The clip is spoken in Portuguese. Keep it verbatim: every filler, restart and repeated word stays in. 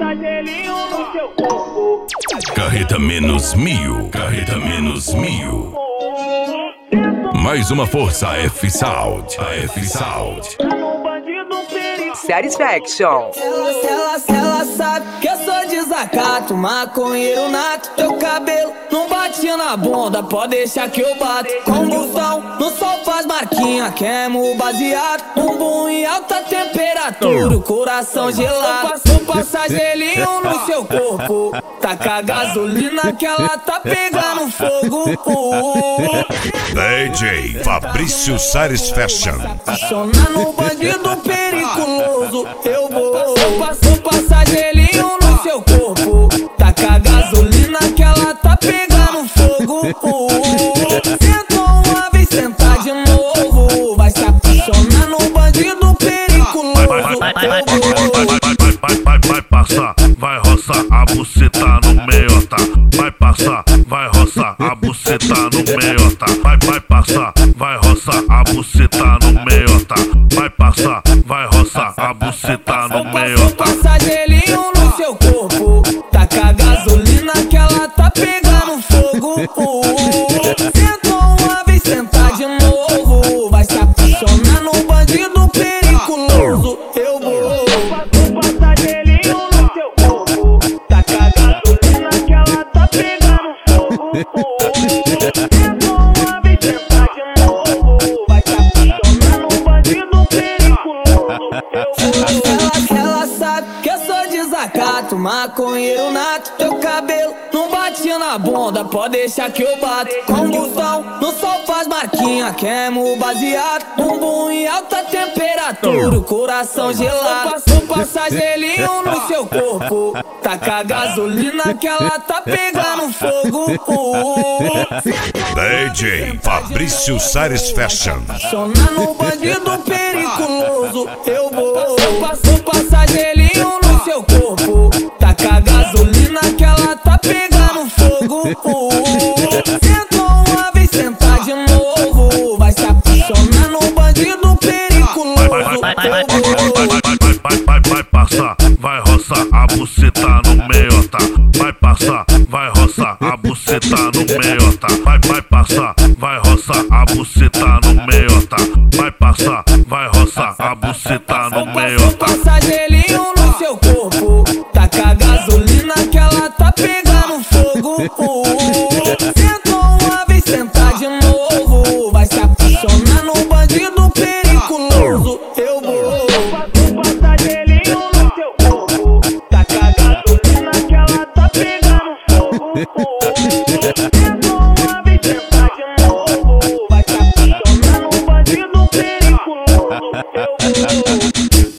passar gelinho no seu corpo. Carreta menos mil, carreta menos mil. Mais uma força F-Sound, a F-Sound. Satisfaction. Ela, ela, ela sabe que eu sou desacato, maconheiro nato. Teu cabelo não batia na bunda, pode deixar que eu bato. Combustão, no sol faz marquinha, queimo baseado. Bumbum em alta temperatura, o coração gelado. Vou passar gelinho no seu corpo, taca gasolina que ela tá pegando fogo. D J Fabrício Satisfaction. Apaixonar no bandido periculoso, eu vou. Vou passar gelinho no seu corpo, taca gasolina que ela tá pegando fogo. Sentou uma vez, sentar de novo, vai se apaixonar no bandido periculoso, eu vou. Vai, vai, vai passar, vai roçar a buceta no meiota. Vai passar, vai roçar a buceta no meiota. Vai, vai passar, vai roçar a buceta no meiota. Vai passar, vai roçar a buceta no meiota. Vou passar gelinho no seu corpo, taca gasolina que ela tá pegando fogo. Sentou uma vez, sentar de novo, vai se apaixonar no bandido periculoso, eu vou. Ela sabe que eu sou desacato, maconheiro nato. Teu cabelo não batia na bunda, pode deixar que eu bato. Combustão, no sol faz marquinha, queimo baseado. Bumbum em alta temperatura, o coração gelado. Vou passar gelinho no seu corpo, taca gasolina que ela tá pegando fogo. D J Fabrício Satisfaction. Apaixonar no bandido periculoso, eu vou. Vou passar gelinho no seu corpo, taca gasolina que ela tá pegando fogo. Sentou uma vez, sentar de novo, vai se apaixonar no bandido periculoso, Vai, vai, vai, vai passar, vai roçar a buceta no meiota. Vai passar, vai roçar a buceta no meiota. Vai, vai passar, vai roçar a buceta no meiota. Vai passar, vai roçar a buceta no meiota. Vou passar gelinho no seu corpo, taca gasolina que ela tá pegando fogo.